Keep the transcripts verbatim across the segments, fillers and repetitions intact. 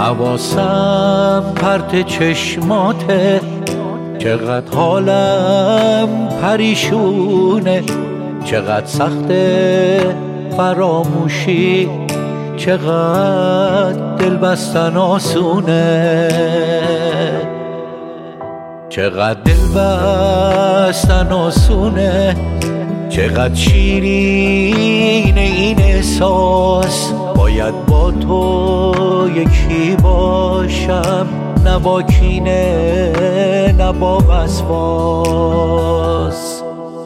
حواسم پرت چشماته، چقدر حالم پریشونه، چقدر سخته فراموشی، چقدر دل بستن آسونه، چقدر دل بستن آسونه، چقدر شیرین این احساس. باید با تو یکی باشم، نه با کینه نه با وسواس.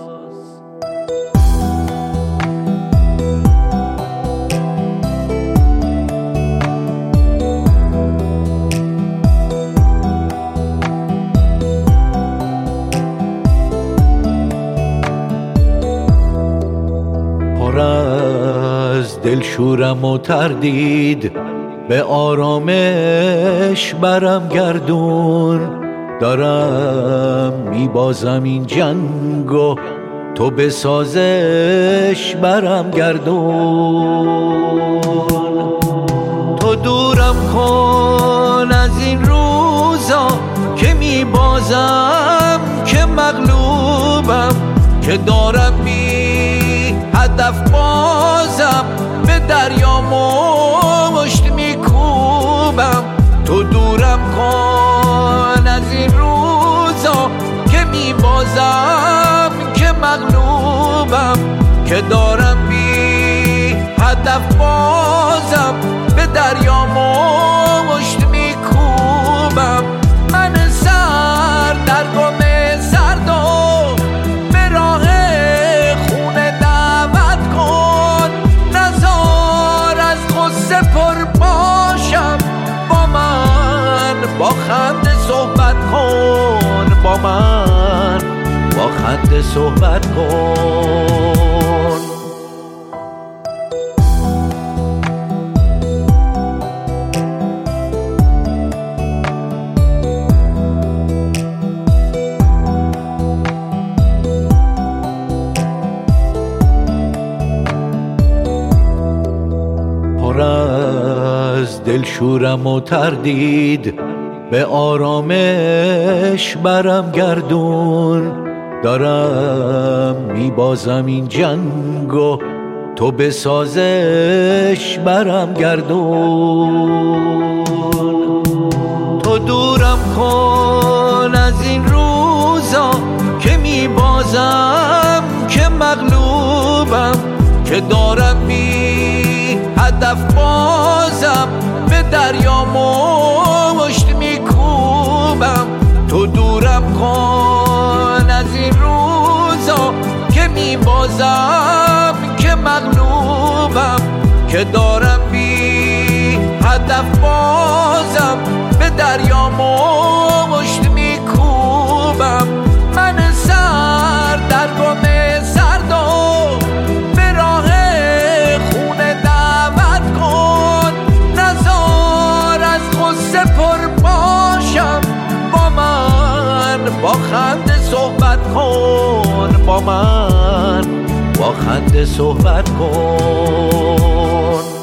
پر از دلشورم و تردید، به آرامش برم گردون. دارم میبازم این جنگو، تو به سازش برم گردون. تو دورم کن از این روزا که میبازم، که مغلوبم، که دارم بی هدف بازم، به دریا مشت میکوبم. تو دورم کن از این روزا که میبازم، که مغلوبم، که دارم بی هدف بازم، به دریا مشت میکوبم. من سر در گم سرد و به راه خونه دعوت کن، نزار از غصه پر باشم. با من با خنده صحبت کن، با من با خنده صحبت کن. پر از دلشورم و تردید، به آرامش برم گردون. دارم میبازم این جنگو، تو به سازش برم گردون. تو دورم کن از این روزا که میبازم، که مغلوبم، که دارم بی هدف بازم، به دریا مشت میکوبم. تو دورم کن از این روزا که میبازم، که مغلوبم، که دارم بی هدف بازم، به دریا مشت میکوبم. من سر در گم سرد و به راه خونه دعوت کن، نزار از غصه پر باشم. با من با خنده صحبت کن، با من با خنده صحبت کن.